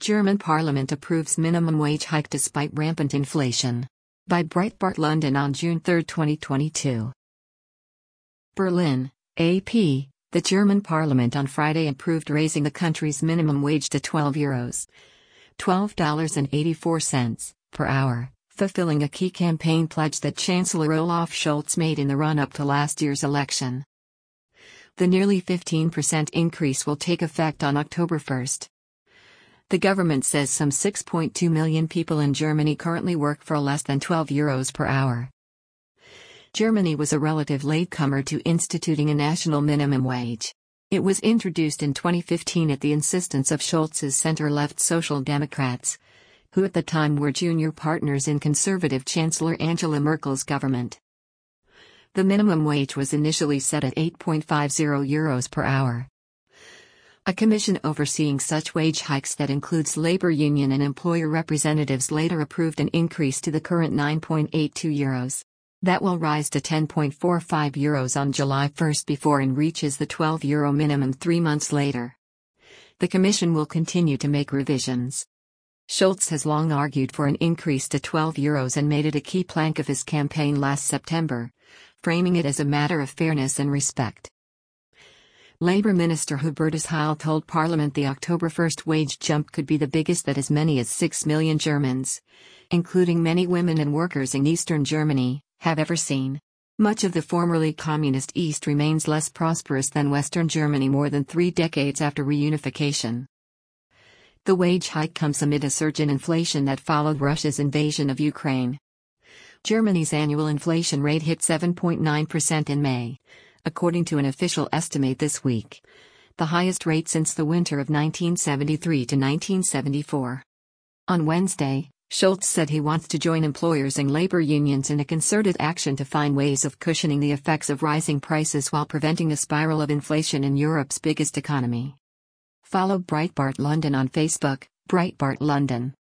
German parliament approves minimum wage hike despite rampant inflation. By Breitbart London on June 3, 2022. Berlin, AP. The German parliament on Friday approved raising the country's minimum wage to €12, $12.84 per hour, fulfilling a key campaign pledge that Chancellor Olaf Scholz made in the run-up to last year's election. The nearly 15% increase will take effect on October 1. The government says some 6.2 million people in Germany currently work for less than €12 per hour. Germany was a relative latecomer to instituting a national minimum wage. It was introduced in 2015 at the insistence of Scholz's center-left Social Democrats, who at the time were junior partners in conservative Chancellor Angela Merkel's government. The minimum wage was initially set at €8.50 per hour. A commission overseeing such wage hikes that includes labor union and employer representatives later approved an increase to the current €9.82. That will rise to €10.45 on July 1 before it reaches the €12 minimum 3 months later. The commission will continue to make revisions. Scholz has long argued for an increase to €12 and made it a key plank of his campaign last September, framing it as a matter of fairness and respect. Labour Minister Hubertus Heil told Parliament the October 1 wage jump could be the biggest that as many as 6 million Germans, including many women and workers in eastern Germany, have ever seen. Much of the formerly communist East remains less prosperous than Western Germany more than 3 decades after reunification. The wage hike comes amid a surge in inflation that followed Russia's invasion of Ukraine. Germany's annual inflation rate hit 7.9% in May, according to an official estimate this week, the highest rate since the winter of 1973 to 1974. On Wednesday, Scholz said he wants to join employers and labor unions in a concerted action to find ways of cushioning the effects of rising prices while preventing a spiral of inflation in Europe's biggest economy. Follow Breitbart London on Facebook, Breitbart London.